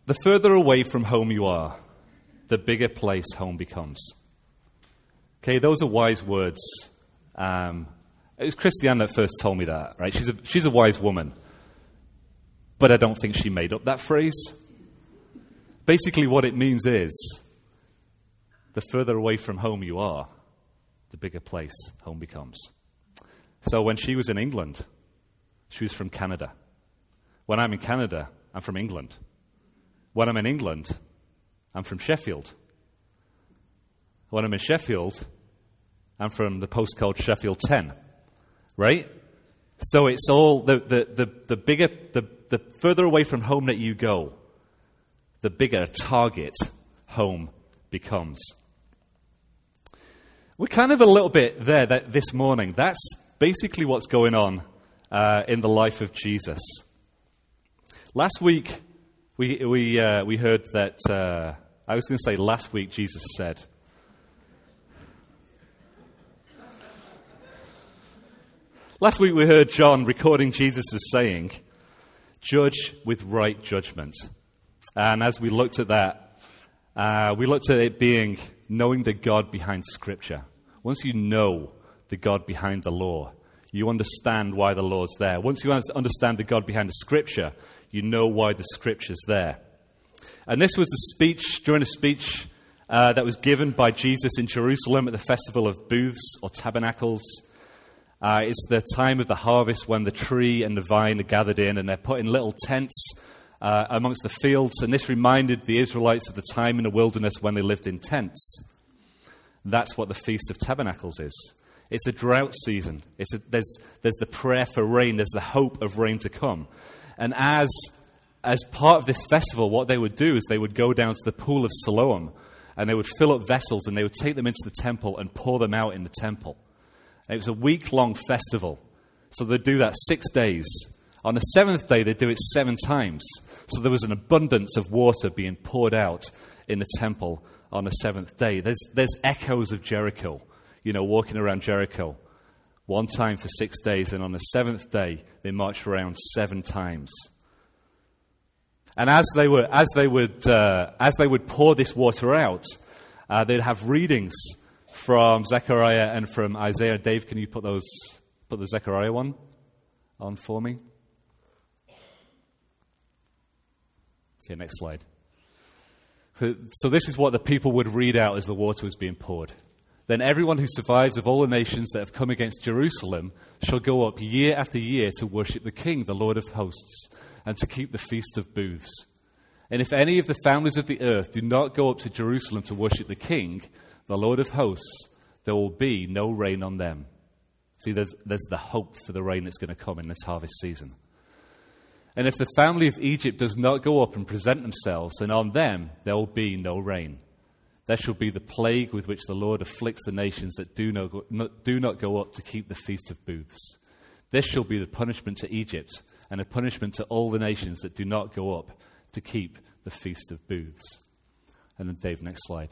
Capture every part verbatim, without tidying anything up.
The further away from home you are, the bigger place home becomes. Okay, those are wise words. Um, it was Christiane that first told me that, right? She's a, she's a wise woman. But I don't think she made up that phrase. Basically what it means is, the further away from home you are, the bigger place home becomes. So when she was in England, she was from Canada. When I'm in Canada, I'm from England. When I'm in England, I'm from Sheffield. When I'm in Sheffield, I'm from the postcode Sheffield ten, right? So it's all, the, the, the, the bigger, the, the further away from home that you go, the bigger target home becomes. We're kind of a little bit there that this morning. That's basically what's going on uh, in the life of Jesus. Last week, we we uh, we heard that, uh, I was going to say last week Jesus said, last week we heard John recording Jesus as saying, judge with right judgment. And as we looked at that, uh, we looked at it being knowing the God behind Scripture. Once you know the God behind the law, you understand why the law's there. Once you understand the God behind the Scripture, you know why the Scripture's there. And this was a speech, during a speech uh, that was given by Jesus in Jerusalem at the Festival of Booths or Tabernacles. Uh, it's the time of the harvest when the tree and the vine are gathered in and they're put in little tents uh, amongst the fields. And this reminded the Israelites of the time in the wilderness when they lived in tents. That's what the Feast of Tabernacles is. It's a drought season. It's a, there's, there's the prayer for rain. There's the hope of rain to come. And as, as part of this festival, what they would do is they would go down to the pool of Siloam and they would fill up vessels and they would take them into the temple and pour them out in the temple. And it was a week-long festival. So they'd do that six days. On the seventh day, they'd do it seven times. So there was an abundance of water being poured out in the temple on the seventh day. There's, there's echoes of Jericho, you know, walking around Jericho. One time for six days, and on the seventh day, they marched around seven times. And as they were, as they would, uh, as they would pour this water out, uh, they'd have readings from Zechariah and from Isaiah. Dave, can you put those, put the Zechariah one on for me? Okay, next slide. So, so this is what the people would read out as the water was being poured. Then everyone who survives of all the nations that have come against Jerusalem shall go up year after year to worship the King, the Lord of hosts, and to keep the Feast of Booths. And if any of the families of the earth do not go up to Jerusalem to worship the King, the Lord of hosts, there will be no rain on them. See, there's, there's the hope for the rain that's going to come in this harvest season. And if the family of Egypt does not go up and present themselves, then on them there will be no rain. There shall be the plague with which the Lord afflicts the nations that do not, go, not, do not go up to keep the Feast of Booths. This shall be the punishment to Egypt and a punishment to all the nations that do not go up to keep the Feast of Booths. And then Dave, next slide.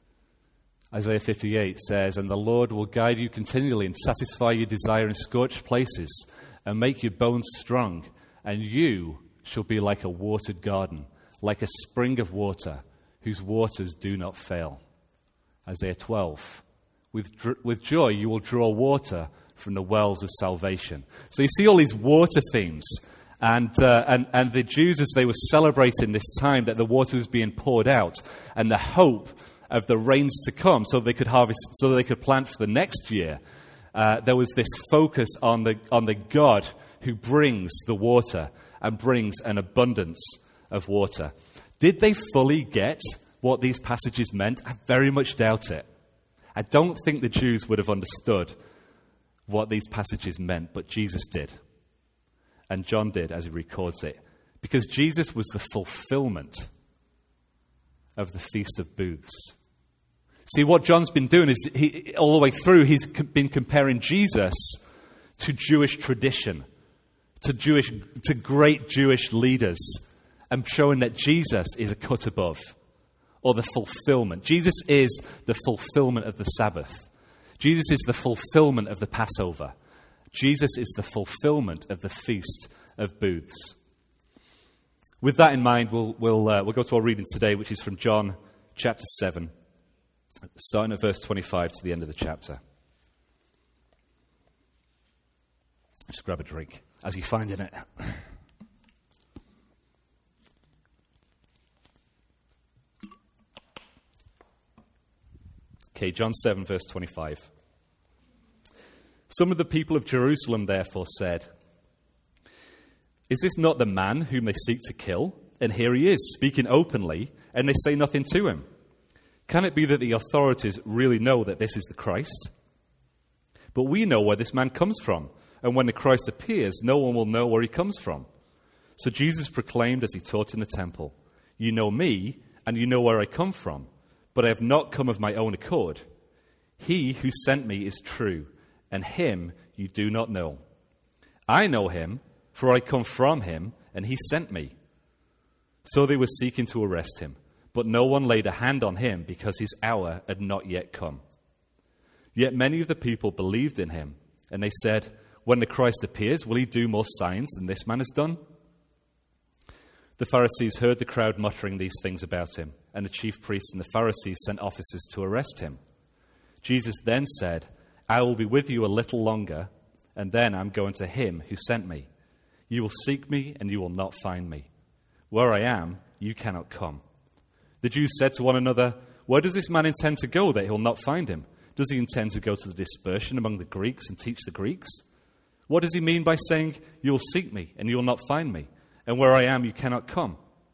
Isaiah fifty-eight says, and the Lord will guide you continually and satisfy your desire in scorched places and make your bones strong. And you shall be like a watered garden, like a spring of water, whose waters do not fail. Isaiah twelve. With, with joy you will draw water from the wells of salvation. So you see all these water themes. And, uh, and, and the Jews, as they were celebrating this time that the water was being poured out, and the hope of the rains to come so they could harvest, so they could plant for the next year, uh, there was this focus on the, on the God who brings the water and brings an abundance of water. Did they fully get what these passages meant? I very much doubt it. I don't think the Jews would have understood what these passages meant, but Jesus did. And John did, as he records it. Because Jesus was the fulfillment of the Feast of Booths. See, what John's been doing is, he, all the way through, he's been comparing Jesus to Jewish tradition, to Jewish, to great Jewish leaders, and showing that Jesus is a cut above, or the fulfillment. Jesus is the fulfillment of the Sabbath. Jesus is the fulfillment of the Passover. Jesus is the fulfillment of the Feast of Booths. With that in mind, we'll, we'll, uh, we'll go to our reading today, which is from John chapter seven, starting at verse twenty-five to the end of the chapter. Just grab a drink as you find in it. Okay, John seven, verse twenty-five. Some of the people of Jerusalem therefore said, "Is this not the man whom they seek to kill? And here he is, speaking openly, and they say nothing to him. Can it be that the authorities really know that this is the Christ? But we know where this man comes from, and when the Christ appears, no one will know where he comes from." So Jesus proclaimed as he taught in the temple, "You know me, and you know where I come from, but I have not come of my own accord. He who sent me is true, and him you do not know. I know him, for I come from him, and he sent me." So they were seeking to arrest him, but no one laid a hand on him because his hour had not yet come. Yet many of the people believed in him, and they said, "When the Christ appears, will he do more signs than this man has done?" The Pharisees heard the crowd muttering these things about him, and the chief priests and the Pharisees sent officers to arrest him. Jesus then said, "I will be with you a little longer, and then I'm going to him who sent me. You will seek me, and you will not find me. Where I am, you cannot come." The Jews said to one another, "Where does this man intend to go that he'll not find him? Does he intend to go to the dispersion among the Greeks and teach the Greeks? What does he mean by saying, 'You will seek me, and you will not find me, and where I am, you cannot come'?"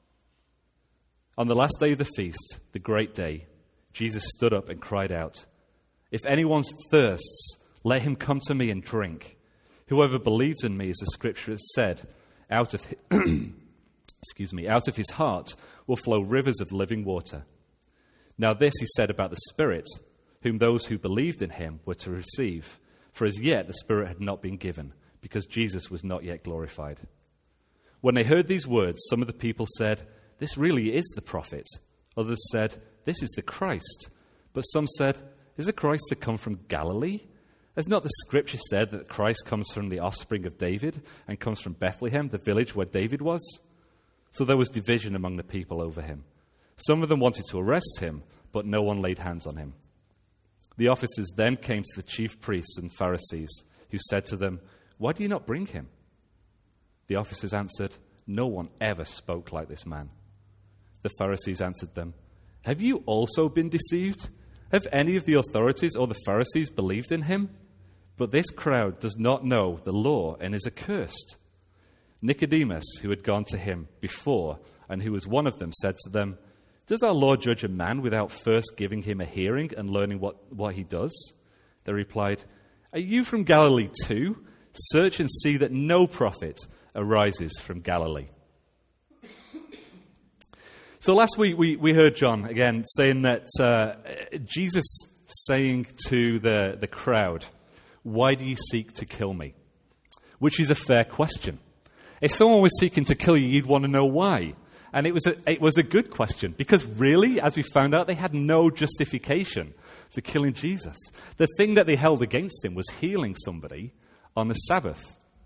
On the last day of the feast, the great day, Jesus stood up and cried out, "If anyone thirsts, let him come to me and drink. Whoever believes in me, as the scripture has said, out of his, excuse me, out of his heart will flow rivers of living water." Now this he said about the Spirit, whom those who believed in him were to receive, for as yet the Spirit had not been given, because Jesus was not yet glorified. When they heard these words, some of the people said, "This really is the prophet." Others said, "This is the Christ." But some said, "Is the Christ to come from Galilee? Has not the scripture said that Christ comes from the offspring of David and comes from Bethlehem, the village where David was?" So there was division among the people over him. Some of them wanted to arrest him, but no one laid hands on him. The officers then came to the chief priests and Pharisees, who said to them, "Why do you not bring him?" The officers answered, "No one ever spoke like this man." The Pharisees answered them, "Have you also been deceived? Have any of the authorities or the Pharisees believed in him? But this crowd does not know the law and is accursed." Nicodemus, who had gone to him before and who was one of them, said to them, "Does our law judge a man without first giving him a hearing and learning what, what he does?" They replied, "Are you from Galilee too? Search and see that no prophet arises from Galilee." So last week we, we heard John again saying that uh, Jesus saying to the, the crowd, "Why do you seek to kill me?" Which is a fair question. If someone was seeking to kill you, you'd want to know why. And it was a, it was a good question, because really, as we found out, they had no justification for killing Jesus. The thing that they held against him was healing somebody on the Sabbath.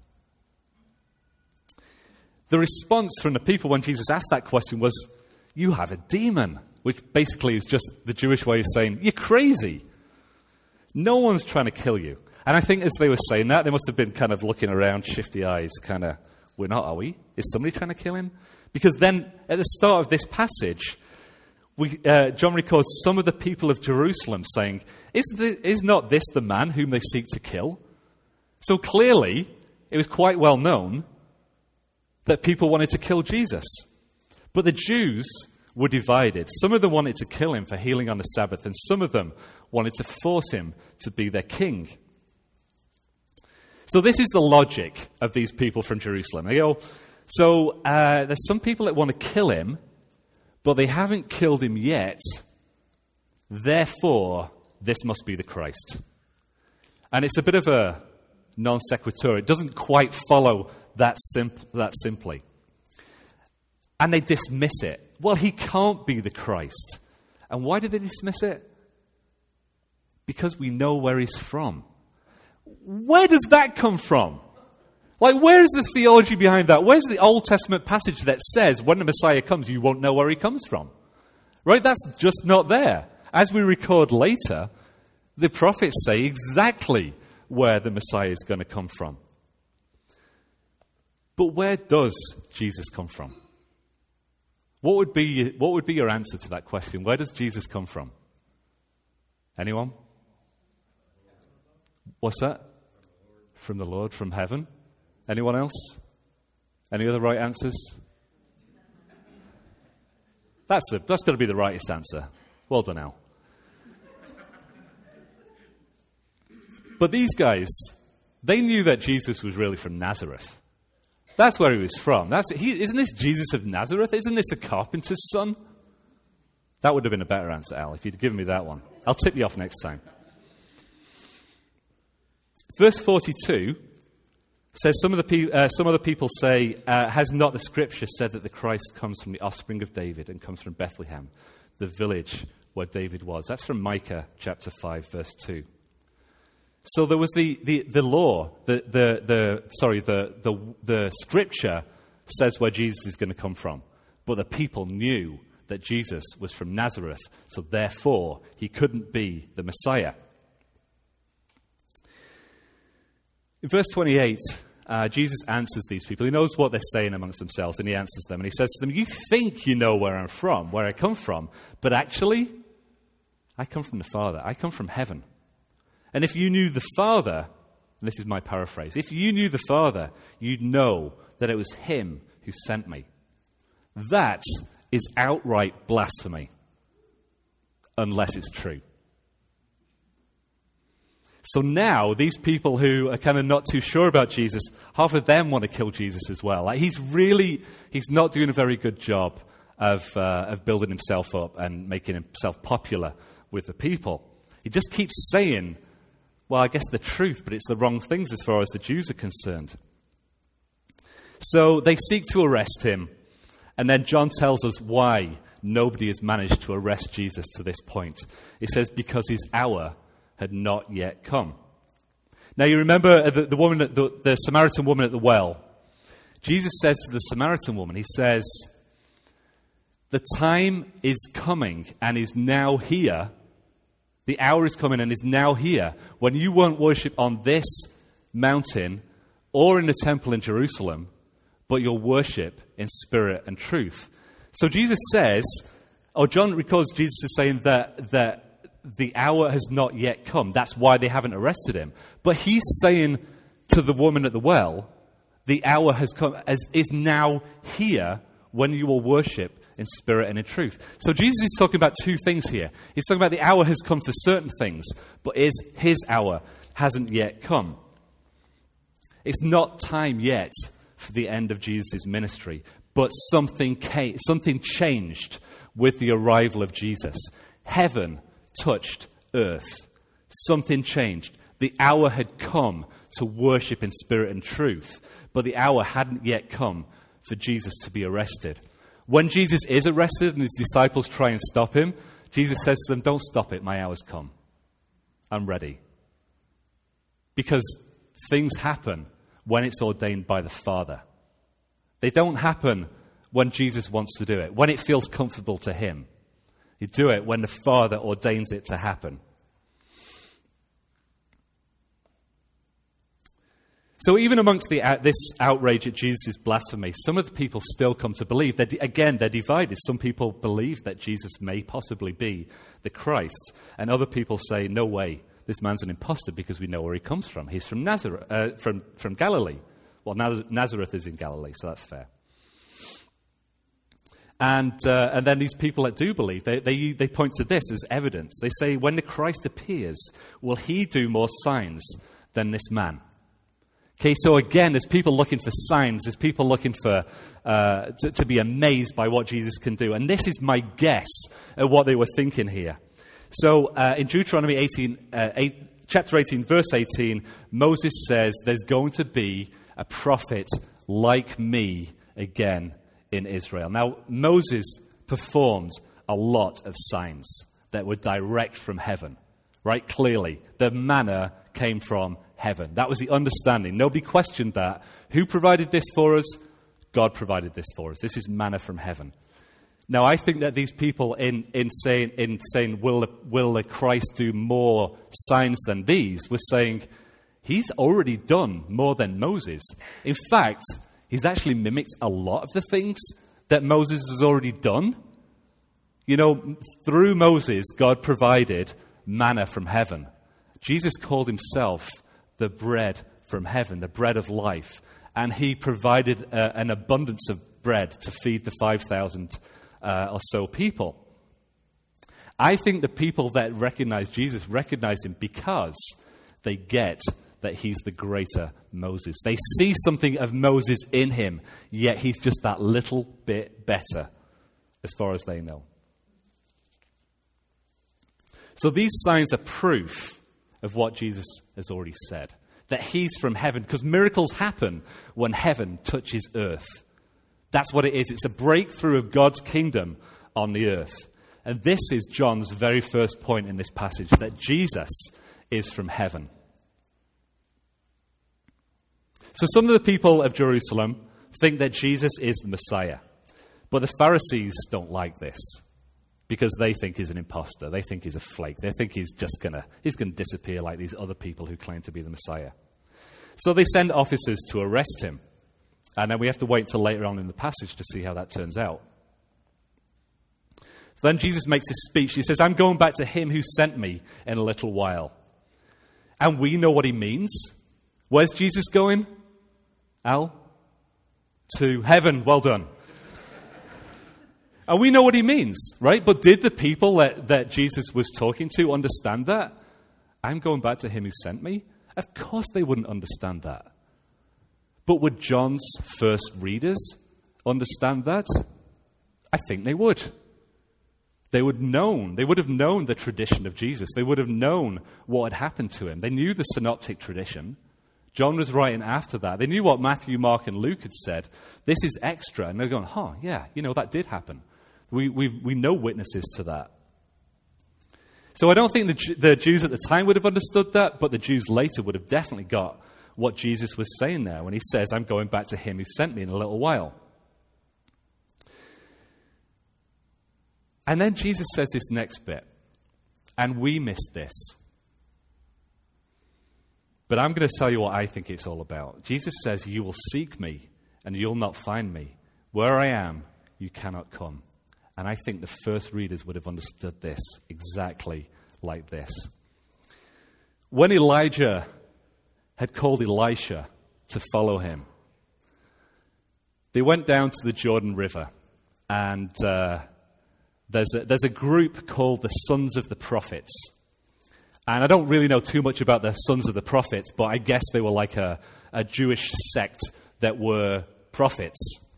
The response from the people when Jesus asked that question was, "You have a demon," which basically is just the Jewish way of saying, "You're crazy. No one's trying to kill you." And I think as they were saying that, they must have been kind of looking around, shifty eyes, kind of, "We're not, are we? Is somebody trying to kill him?" Because then, at the start of this passage, we, uh, John records some of the people of Jerusalem saying, is, the, is not this the man whom they seek to kill? So clearly, it was quite well known that people wanted to kill Jesus. But the Jews were divided. Some of them wanted to kill him for healing on the Sabbath, and some of them wanted to force him to be their king. So this is the logic of these people from Jerusalem. They go, so uh, there's some people that want to kill him, but they haven't killed him yet. Therefore, this must be the Christ. And it's a bit of a non sequitur. It doesn't quite follow that, simp- that simply. And they dismiss it. Well, he can't be the Christ. And why did they dismiss it? Because we know where he's from. Where does that come from? Like, where is the theology behind that? Where's the Old Testament passage that says when the Messiah comes, you won't know where he comes from? Right? That's just not there. As we record later, the prophets say exactly where the Messiah is going to come from. But where does Jesus come from? What would be, what would be your answer to that question? Where does Jesus come from? Anyone? What's that? From the Lord, from heaven. Anyone else? Any other right answers? That's the, that's got to be the rightest answer. Well done, Al. But these guys, they knew that Jesus was really from Nazareth. That's where he was from. That's, he, isn't this Jesus of Nazareth? Isn't this a carpenter's son? That would have been a better answer, Al, if you'd given me that one. I'll tip you off next time. Verse forty-two says, some of the pe- uh, some other people say, uh, has not the scripture said that the Christ comes from the offspring of David and comes from Bethlehem, the village where David was? That's from Micah chapter five, verse two. So there was the, the, the law, the, the, the sorry, the, the, the scripture says where Jesus is going to come from. But the people knew that Jesus was from Nazareth, so therefore he couldn't be the Messiah. In verse twenty-eight, uh, Jesus answers these people. He knows what they're saying amongst themselves, and he answers them. And he says to them, you think you know where I'm from, where I come from, but actually, I come from the Father. I come from heaven. And if you knew the Father, and this is my paraphrase, if you knew the Father, you'd know that it was him who sent me. That is outright blasphemy, unless it's true. So now, these people who are kind of not too sure about Jesus, half of them want to kill Jesus as well. Like, he's really, he's not doing a very good job of, uh, of building himself up and making himself popular with the people. He just keeps saying, well, I guess the truth, but it's the wrong things as far as the Jews are concerned. So they seek to arrest him, and then John tells us why nobody has managed to arrest Jesus to this point. He says, because his hour had not yet come. Now you remember the, the woman, at the, the Samaritan woman at the well. Jesus says to the Samaritan woman, he says, the time is coming and is now here. The hour is coming and is now here when you won't worship on this mountain or in the temple in Jerusalem, but you'll worship in spirit and truth. So Jesus says, or John records Jesus is saying that, that the hour has not yet come. That's why they haven't arrested him. But he's saying to the woman at the well, the hour has come, as is now here when you will worship in spirit and in truth. So Jesus is talking about two things here. He's talking about the hour has come for certain things, but is his hour hasn't yet come. It's not time yet for the end of Jesus' ministry, but something came, something changed with the arrival of Jesus. Heaven touched earth. Something changed. The hour had come to worship in spirit and truth, but the hour hadn't yet come for Jesus to be arrested. When Jesus is arrested and his disciples try and stop him, Jesus says to them, don't stop it, my hour's come. I'm ready. Because things happen when it's ordained by the Father. They don't happen when Jesus wants to do it, when it feels comfortable to him. You do it when the Father ordains it to happen. So even amongst the, uh, this outrage at Jesus' blasphemy, some of the people still come to believe. They're, again, they're divided. Some people believe that Jesus may possibly be the Christ. And other people say, no way, this man's an imposter because we know where he comes from. He's from Nazareth, uh, from, from Galilee. Well, Naz- Nazareth is in Galilee, so that's fair. And uh, and then these people that do believe, they, they they point to this as evidence. They say, when the Christ appears, will he do more signs than this man? Okay, so again, there's people looking for signs. There's people looking for uh, to, to be amazed by what Jesus can do. And this is my guess at what they were thinking here. So uh, in Deuteronomy eighteen, uh, eight, chapter eighteen, verse eighteen, Moses says, there's going to be a prophet like me again in Israel. Now, Moses performed a lot of signs that were direct from heaven, right? Clearly, the manna came from heaven. That was the understanding. Nobody questioned that. Who provided this for us? God provided this for us. This is manna from heaven. Now, I think that these people in, in saying, in saying will, will the Christ do more signs than these, were saying, he's already done more than Moses. In fact, he's actually mimicked a lot of the things that Moses has already done. You know, through Moses, God provided manna from heaven. Jesus called himself the bread from heaven, the bread of life. And he provided uh, an abundance of bread to feed the five thousand uh, or so people. I think the people that recognize Jesus recognize him because they get that he's the greater Moses. They see something of Moses in him, yet he's just that little bit better, as far as they know. So these signs are proof of what Jesus has already said, that he's from heaven, because miracles happen when heaven touches earth. That's what it is. It's a breakthrough of God's kingdom on the earth. And this is John's very first point in this passage, that Jesus is from heaven. So some of the people of Jerusalem think that Jesus is the Messiah. But the Pharisees don't like this because they think he's an imposter. They think he's a flake. They think he's just going to he's going to disappear like these other people who claim to be the Messiah. So they send officers to arrest him. And then we have to wait till later on in the passage to see how that turns out. Then Jesus makes his speech. He says, I'm going back to him who sent me in a little while. And we know what he means. Where's Jesus going? Al? To heaven. Well done. And we know what he means, right? But did the people that, that Jesus was talking to understand that? I'm going back to him who sent me? Of course they wouldn't understand that. But would John's first readers understand that? I think they would. They would known, they would have known the tradition of Jesus. They would have known what had happened to him. They knew the synoptic tradition. John was writing after that. They knew what Matthew, Mark, and Luke had said. This is extra. And they're going, huh, yeah, you know, that did happen. We we we know witnesses to that. So I don't think the, the Jews at the time would have understood that, but the Jews later would have definitely got what Jesus was saying there when he says, I'm going back to him who sent me in a little while. And then Jesus says this next bit, and we missed this. But I'm going to tell you what I think it's all about. Jesus says, you will seek me, and you'll not find me. Where I am, you cannot come. And I think the first readers would have understood this exactly like this. When Elijah had called Elisha to follow him, they went down to the Jordan River, and uh, there's, a, there's a group called the Sons of the Prophets. And I don't really know too much about the Sons of the Prophets, but I guess they were like a, a Jewish sect that were prophets.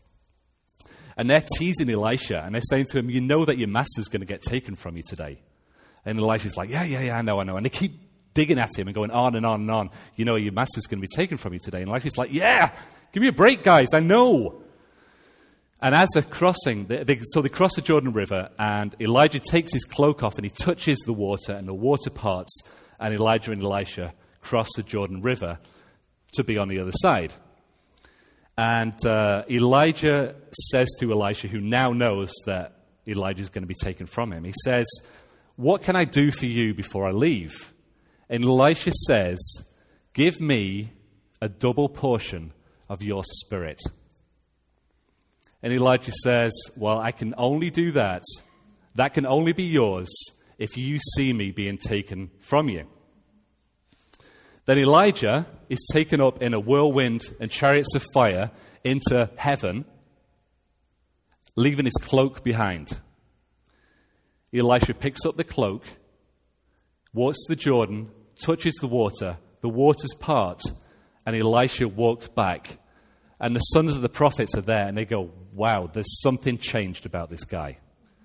And they're teasing Elisha, and they're saying to him, you know that your master's going to get taken from you today. And Elisha's like, yeah, yeah, yeah, I know, I know. And they keep digging at him and going on and on and on. You know, your master's going to be taken from you today. And Elisha's like, yeah, give me a break, guys, I know. And as they're crossing, they, they, so they cross the Jordan River, and Elijah takes his cloak off, and he touches the water, and the water parts, and Elijah and Elisha cross the Jordan River to be on the other side. And uh, Elijah says to Elisha, who now knows that Elijah is going to be taken from him, he says, what can I do for you before I leave? And Elisha says, give me a double portion of your spirit. And Elijah says, well, I can only do that. That can only be yours if you see me being taken from you. Then Elijah is taken up in a whirlwind and chariots of fire into heaven, leaving his cloak behind. Elisha picks up the cloak, walks the Jordan, touches the water, the waters part, and Elisha walks back. And the sons of the prophets are there, and they go, wow, there's something changed about this guy.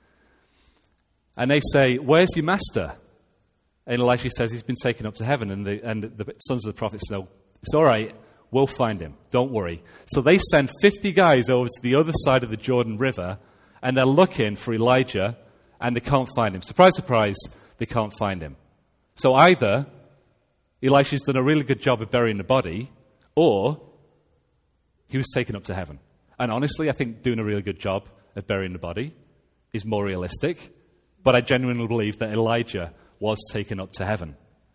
And they say, where's your master? And Elisha says he's been taken up to heaven. And the, and the sons of the prophets know, it's all right, we'll find him. Don't worry. So they send fifty guys over to the other side of the Jordan River, and they're looking for Elijah, and they can't find him. Surprise, surprise, they can't find him. So either Elisha's done a really good job of burying the body, or he was taken up to heaven. And honestly, I think doing a really good job of burying the body is more realistic, but I genuinely believe that Elijah was taken up to heaven.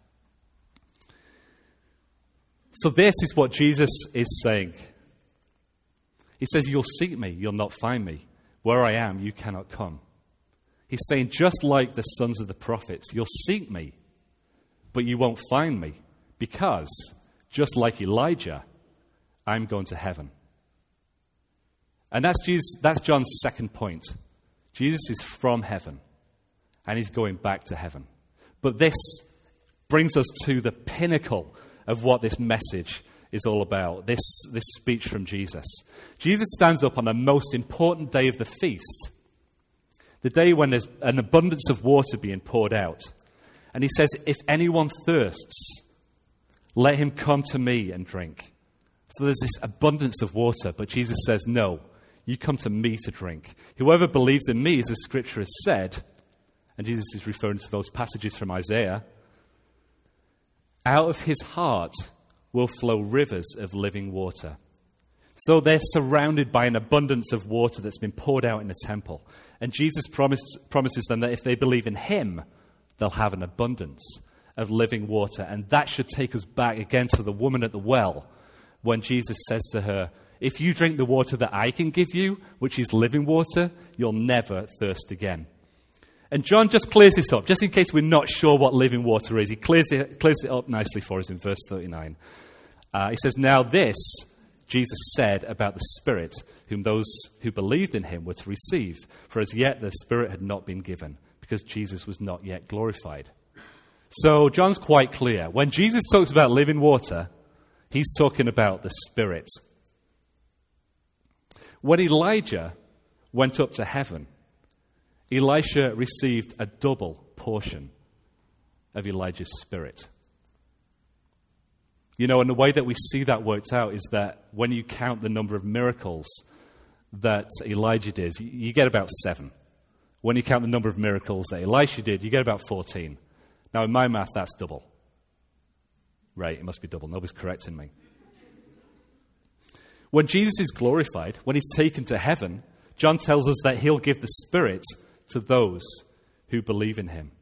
So this is what Jesus is saying. He says, you'll seek me, you'll not find me. Where I am, you cannot come. He's saying, just like the sons of the prophets, you'll seek me, but you won't find me, because, just like Elijah, I'm going to heaven. And that's Jesus, that's John's second point. Jesus is from heaven, and he's going back to heaven. But this brings us to the pinnacle of what this message is all about, this, this speech from Jesus. Jesus stands up on the most important day of the feast, the day when there's an abundance of water being poured out. And he says, if anyone thirsts, let him come to me and drink. So there's this abundance of water, but Jesus says, no, you come to me to drink. Whoever believes in me, as the scripture has said, and Jesus is referring to those passages from Isaiah, out of his heart will flow rivers of living water. So they're surrounded by an abundance of water that's been poured out in the temple. And Jesus promised, promises them that if they believe in him, they'll have an abundance of living water. And that should take us back again to the woman at the well, when Jesus says to her, if you drink the water that I can give you, which is living water, you'll never thirst again. And John just clears this up, just in case we're not sure what living water is. He clears it, clears it up nicely for us in verse thirty-nine. Uh, he says, now this, Jesus said about the Spirit, whom those who believed in him were to receive. For as yet the Spirit had not been given, because Jesus was not yet glorified. So John's quite clear. When Jesus talks about living water, he's talking about the Spirit. When Elijah went up to heaven, Elisha received a double portion of Elijah's spirit. You know, and the way that we see that worked out is that when you count the number of miracles that Elijah did, you get about seven. When you count the number of miracles that Elisha did, you get about fourteen. Now, in my math, that's double. Right, it must be double. Nobody's correcting me. When Jesus is glorified, when he's taken to heaven, John tells us that he'll give the Spirit to those who believe in him.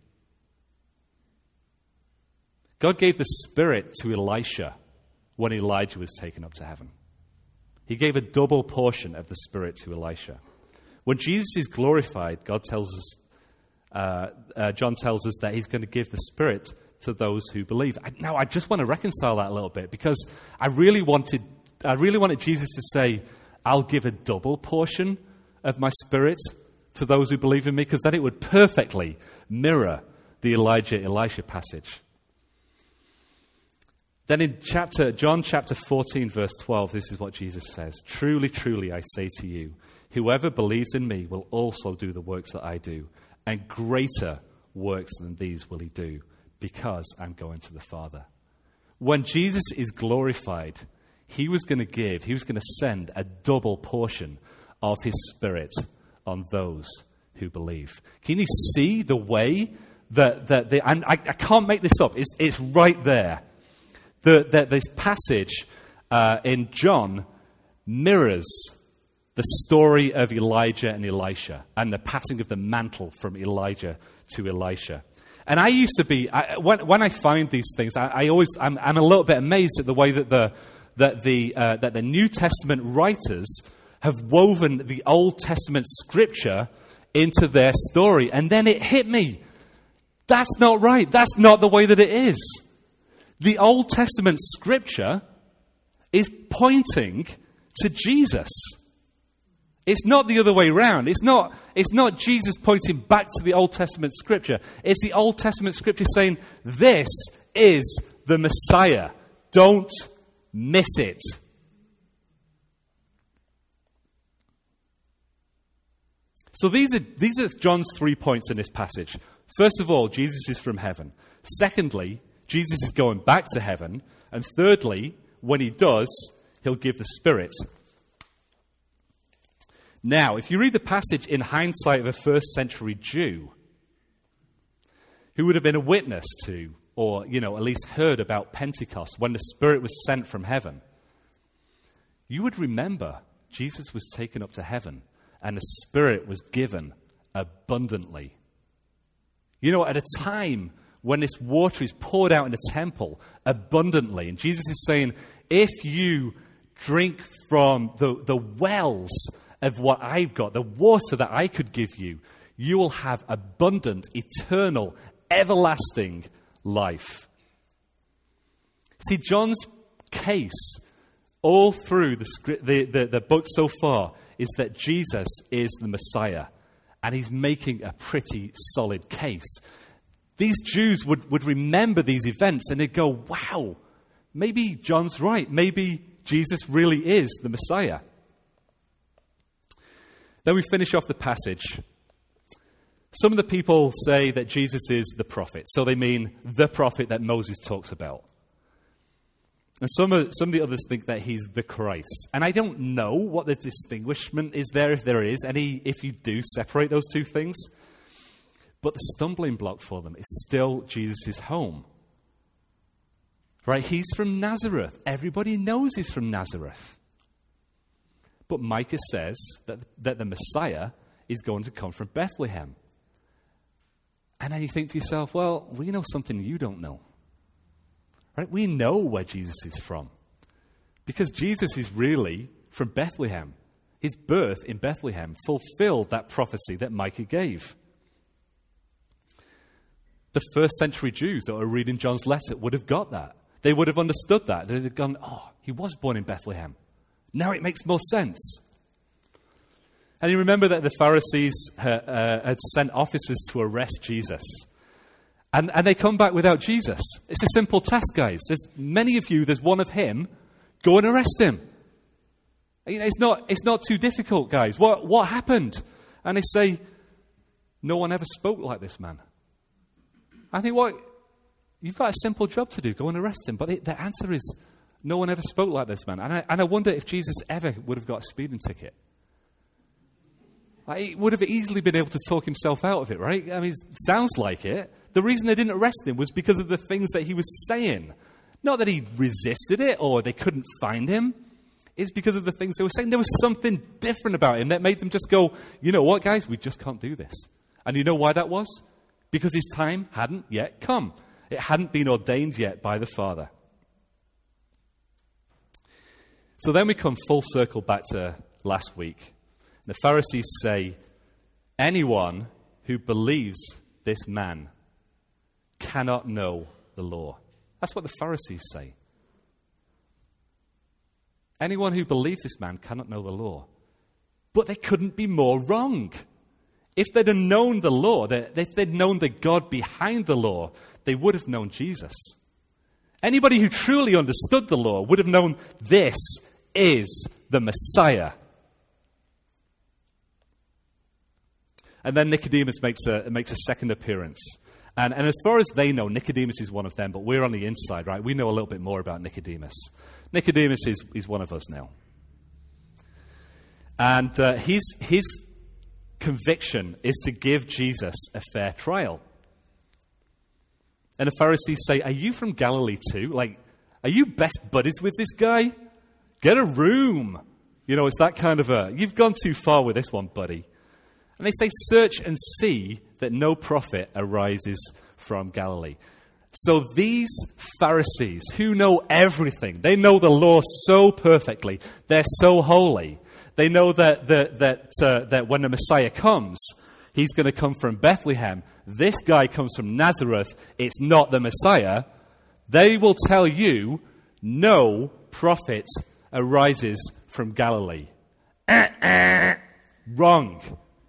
God gave the Spirit to Elisha when Elijah was taken up to heaven. He gave a double portion of the Spirit to Elisha. When Jesus is glorified, God tells us, uh, uh, John tells us that he's going to give the Spirit to those who believe. I, now, I just want to reconcile that a little bit, because I really wanted, I really wanted Jesus to say, "I'll give a double portion of my Spirit to those who believe in me," because then it would perfectly mirror the Elijah-Elisha passage. Then in chapter John chapter fourteen, verse twelve, this is what Jesus says. "Truly, truly, I say to you, whoever believes in me will also do the works that I do, and greater works than these will he do, because I'm going to the Father." When Jesus is glorified, he was going to give, he was going to send a double portion of his Spirit on those who believe. Can you see the way that, that the, and I, I can't make this up, it's, it's right there. The, that this passage uh, in John mirrors the story of Elijah and Elisha and the passing of the mantle from Elijah to Elisha. And I used to be, I, when, when I find these things, I, I always, I'm, I'm a little bit amazed at the way that the, that the, uh, that the New Testament writers have woven the Old Testament scripture into their story. And then it hit me. That's not right. That's not the way that it is. The Old Testament scripture is pointing to Jesus. It's not the other way around. It's not, it's not Jesus pointing back to the Old Testament scripture. It's the Old Testament scripture saying, this is the Messiah. Don't miss it. So these are, these are John's three points in this passage. First of all, Jesus is from heaven. Secondly, Jesus is going back to heaven. And thirdly, when he does, he'll give the Spirit. Now, if you read the passage in hindsight of a first century Jew who would have been a witness to or, you know, at least heard about Pentecost, when the Spirit was sent from heaven, you would remember Jesus was taken up to heaven and the Spirit was given abundantly. You know, at a time when this water is poured out in the temple abundantly, and Jesus is saying, if you drink from the, the wells of what I've got, the water that I could give you, you will have abundant, eternal, everlasting life. See, John's case all through the, script, the, the, the book so far is that Jesus is the Messiah, and he's making a pretty solid case. These Jews would, would remember these events and they'd go, wow, maybe John's right. Maybe Jesus really is the Messiah. Then we finish off the passage. Some of the people say that Jesus is the prophet. So they mean the prophet that Moses talks about. And some of, some of the others think that he's the Christ. And I don't know what the distinguishment is there, if there is any, if you do separate those two things. But the stumbling block for them is still Jesus' home. Right? He's from Nazareth. Everybody knows he's from Nazareth. But Micah says that, that the Messiah is going to come from Bethlehem. And then you think to yourself, well, we know something you don't know. Right? We know where Jesus is from. Because Jesus is really from Bethlehem. His birth in Bethlehem fulfilled that prophecy that Micah gave. The first century Jews that were reading John's letter would have got that. They would have understood that. They'd have gone, oh, he was born in Bethlehem. Now it makes more sense. And you remember that the Pharisees uh, uh, had sent officers to arrest Jesus. And, and they come back without Jesus. It's a simple task, guys. There's many of you, there's one of him. Go and arrest him. You know, it's not, it's not too difficult, guys. What, what happened? And they say, no one ever spoke like this man. I think, what? You've got a simple job to do. Go and arrest him. But it, the answer is, no one ever spoke like this man. And I, and I wonder if Jesus ever would have got a speeding ticket. Like, he would have easily been able to talk himself out of it, right? I mean, it sounds like it. The reason they didn't arrest him was because of the things that he was saying. Not that he resisted it or they couldn't find him. It's because of the things they were saying. There was something different about him that made them just go, you know what, guys? We just can't do this. And you know why that was? Because his time hadn't yet come. It hadn't been ordained yet by the Father. So then we come full circle back to last week. The Pharisees say, anyone who believes this man cannot know the law. That's what the Pharisees say. Anyone who believes this man cannot know the law. But they couldn't be more wrong. If they'd have known the law, if they'd known the God behind the law, they would have known Jesus. Anybody who truly understood the law would have known this is the Messiah. And then Nicodemus makes a, makes a second appearance. And, and as far as they know, Nicodemus is one of them, but we're on the inside, right? We know a little bit more about Nicodemus. Nicodemus is, is one of us now. And uh, his, his conviction is to give Jesus a fair trial. And the Pharisees say, are you from Galilee too? Like, are you best buddies with this guy? Get a room. You know, it's that kind of a, you've gone too far with this one, buddy. And they say, search and see that no prophet arises from Galilee. So these Pharisees who know everything, they know the law so perfectly, they're so holy. They know that, that, that, uh, that when the Messiah comes, he's going to come from Bethlehem. This guy comes from Nazareth. It's not the Messiah. They will tell you, no prophet arises from Galilee. Uh-uh. Wrong.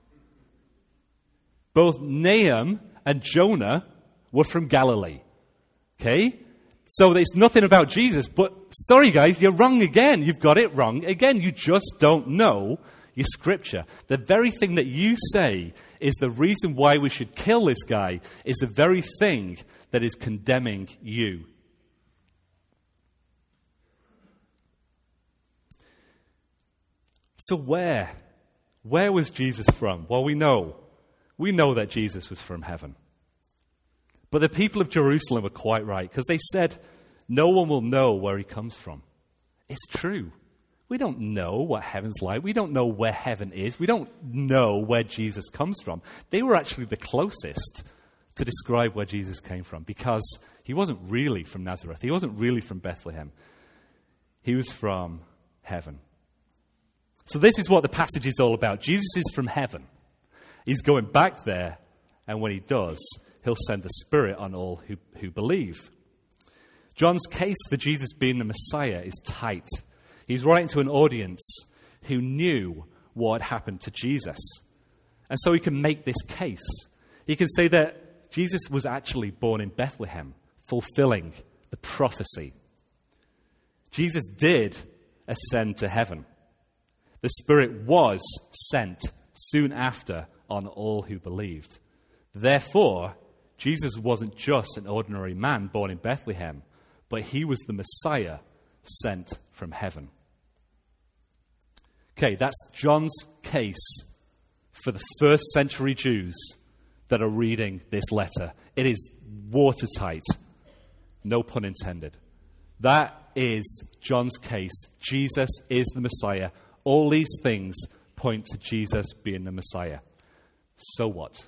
Both Nahum and Jonah were from Galilee. Okay? So it's nothing about Jesus, but sorry guys, you're wrong again. You've got it wrong again. You just don't know your scripture. The very thing that you say is the reason why we should kill this guy is the very thing that is condemning you. So where? Where was Jesus from? Well, we know. We know that Jesus was from heaven. But the people of Jerusalem were quite right, because they said, no one will know where he comes from. It's true. We don't know what heaven's like. We don't know where heaven is. We don't know where Jesus comes from. They were actually the closest to describe where Jesus came from, because he wasn't really from Nazareth. He wasn't really from Bethlehem. He was from heaven. So this is what the passage is all about. Jesus is from heaven. He's going back there, and when he does, he'll send the Spirit on all who, who believe. John's case for Jesus being the Messiah is tight. He's writing to an audience who knew what had happened to Jesus. And so he can make this case. He can say that Jesus was actually born in Bethlehem, fulfilling the prophecy. Jesus did ascend to heaven. The Spirit was sent soon after on all who believed. Therefore, Jesus wasn't just an ordinary man born in Bethlehem, but he was the Messiah sent from heaven. Okay, that's John's case for the first century Jews that are reading this letter. It is watertight. No pun intended. That is John's case. Jesus is the Messiah. All these things point to Jesus being the Messiah. So what?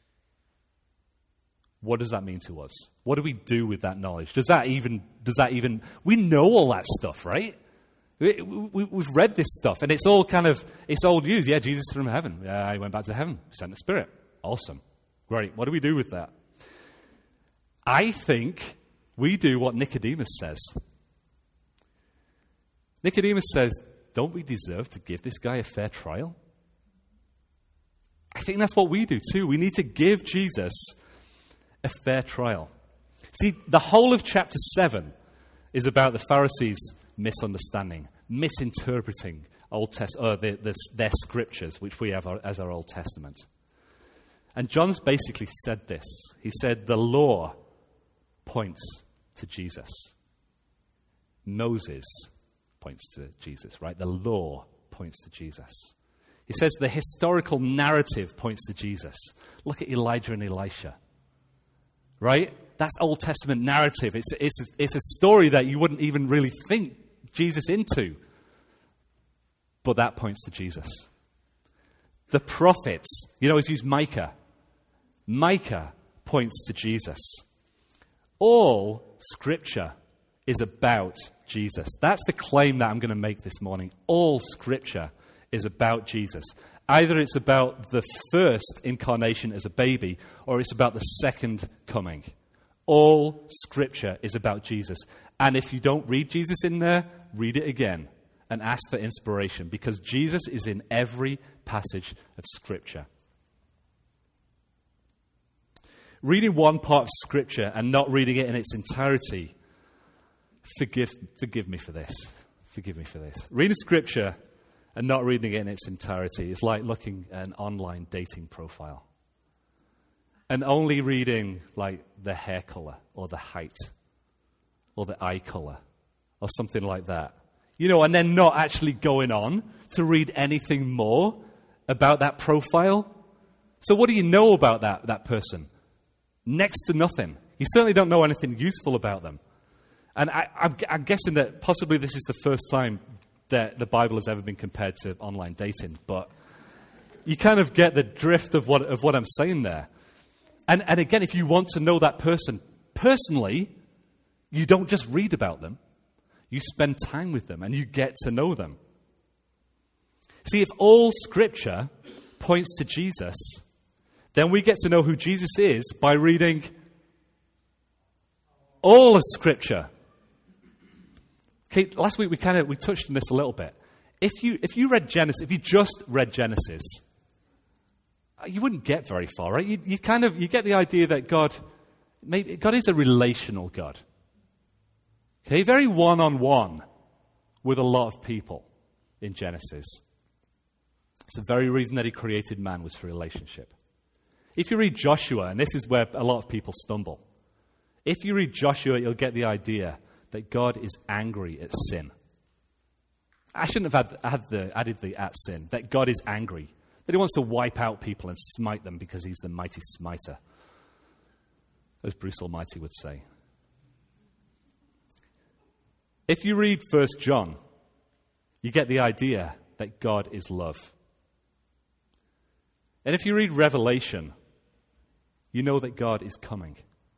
What does that mean to us? What do we do with that knowledge? Does that even, does that even, we know all that stuff, right? We, we, we've read this stuff, and it's all kind of, it's old news. Yeah, Jesus from heaven. Yeah, he went back to heaven, sent the Spirit. Awesome. Great. What do we do with that? I think we do what Nicodemus says. Nicodemus says, don't we deserve to give this guy a fair trial? I think that's what we do too. We need to give Jesus a fair trial. See, the whole of chapter seven is about the Pharisees misunderstanding, misinterpreting Old Test- uh, the, the, their scriptures, which we have our, as our Old Testament. And John's basically said this. He said the law points to Jesus. Moses points to Jesus, right? The law points to Jesus. He says the historical narrative points to Jesus. Look at Elijah and Elisha. Right? That's Old Testament narrative. It's, it's, it's a story that you wouldn't even really think Jesus into. But that points to Jesus. The prophets, you know, he's used Micah. Micah points to Jesus. All Scripture is about Jesus. That's the claim that I'm going to make this morning. All Scripture is about Jesus. Either it's about the first incarnation as a baby, or it's about the second coming. All Scripture is about Jesus. And if you don't read Jesus in there, read it again and ask for inspiration, because Jesus is in every passage of Scripture. Reading one part of Scripture and not reading it in its entirety, forgive, forgive me for this. Forgive me for this. Reading Scripture and not reading it in its entirety is like looking at an online dating profile and only reading like the hair color or the height or the eye color or something like that. You know, and then not actually going on to read anything more about that profile. So what do you know about that, that person? Next to nothing. You certainly don't know anything useful about them. And I, I'm, I'm guessing that possibly this is the first time that the Bible has ever been compared to online dating, but you kind of get the drift of what of what I'm saying there. And and again, if you want to know that person personally, you don't just read about them. You spend time with them and you get to know them. See, if all Scripture points to Jesus, then we get to know who Jesus is by reading all of Scripture. Okay, last week we kind of we touched on this a little bit. If you if you read Genesis, if you just read Genesis, you wouldn't get very far, right? You, you kind of you get the idea that God, maybe God is a relational God. Okay, very one-on-one with a lot of people in Genesis. It's the very reason that He created man was for relationship. If you read Joshua, and this is where a lot of people stumble, if you read Joshua, you'll get the idea that God is angry at sin. I shouldn't have had, had the, added the at sin, that God is angry, that He wants to wipe out people and smite them because He's the mighty smiter. as Bruce Almighty would say. If you read First John, you get the idea that God is love. And if you read Revelation, you know that God is coming.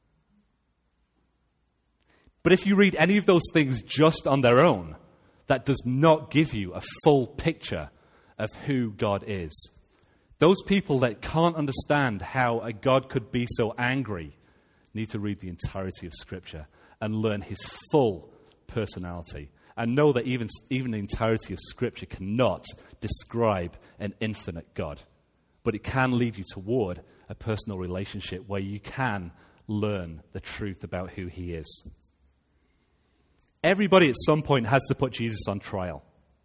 But if you read any of those things just on their own, that does not give you a full picture of who God is. Those people that can't understand how a God could be so angry need to read the entirety of Scripture and learn his full personality and know that even, even the entirety of Scripture cannot describe an infinite God. But it can lead you toward a personal relationship where you can learn the truth about who he is. Everybody at some point has to put Jesus on trial.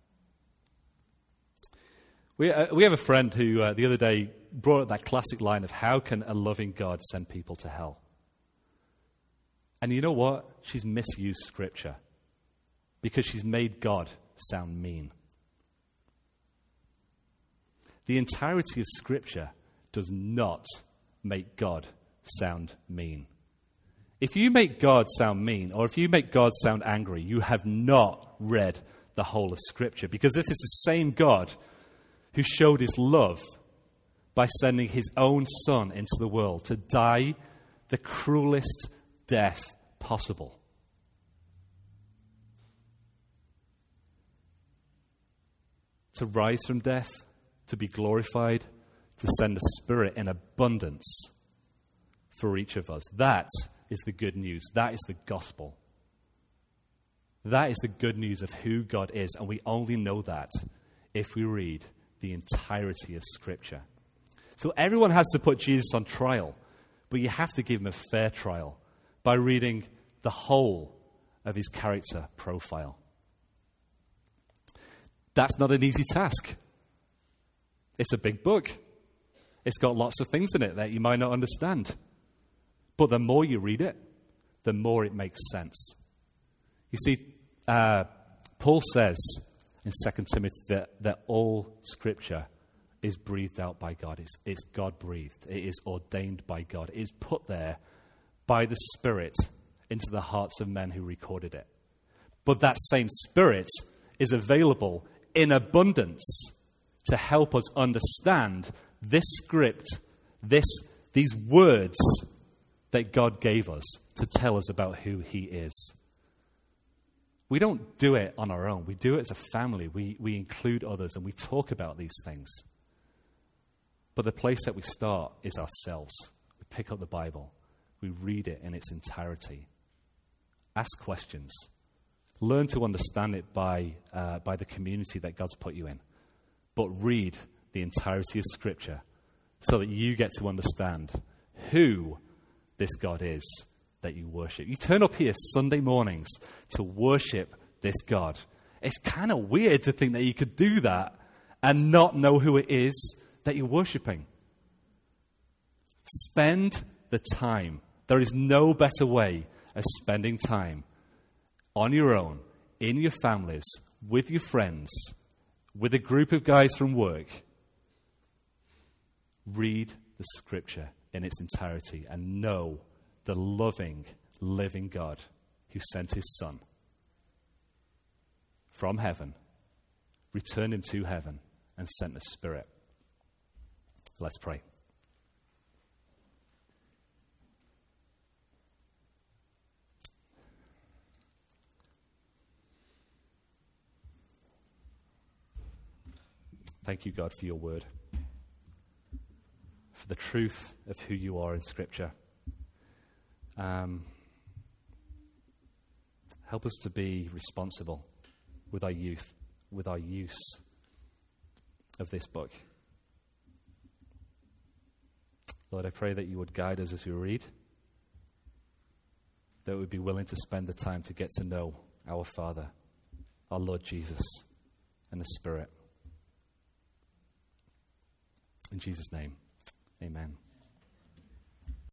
We, uh, we have a friend who uh, the other day brought up that classic line of how can a loving God send people to hell? And you know what? She's misused Scripture because she's made God sound mean. The entirety of Scripture does not make God sound mean. If you make God sound mean, or if you make God sound angry, you have not read the whole of Scripture. Because this is the same God who showed his love by sending his own Son into the world to die the cruelest death possible. To rise from death, to be glorified, to send the Spirit in abundance for each of us. That is the good news. That is the gospel. That is the good news of who God is, and we only know that if we read the entirety of Scripture. So everyone has to put Jesus on trial, but you have to give him a fair trial by reading the whole of his character profile. That's not an easy task. It's a big book. It's got lots of things in it that you might not understand. But the more you read it, the more it makes sense. You see, uh, Paul says in Second Timothy that, that all Scripture is breathed out by God. It's, it's God-breathed. It is ordained by God. It is put there by the Spirit into the hearts of men who recorded it. But that same Spirit is available in abundance to help us understand this script, this, these words that God gave us to tell us about who he is. We don't do it on our own. We do it as a family. We, we include others and we talk about these things. But the place that we start is ourselves. We pick up the Bible. We read it in its entirety. Ask questions. Learn to understand it by, uh, by the community that God's put you in. But read the entirety of Scripture so that you get to understand who this God is that you worship. You turn up here Sunday mornings to worship this God. It's kind of weird to think that you could do that and not know who it is that you're worshiping. Spend the time. There is no better way of spending time on your own, in your families, with your friends, with a group of guys from work. Read the Scripture in its entirety and know the loving, living God who sent his Son from heaven, returned him to heaven, and sent the Spirit. Let's pray. Thank you, God, for your word, for the truth of who you are in Scripture. Um, help us to be responsible with our youth, with our use of this book. Lord, I pray that you would guide us as we read, that we'd be willing to spend the time to get to know our Father, our Lord Jesus, and the Spirit. In Jesus' name, amen.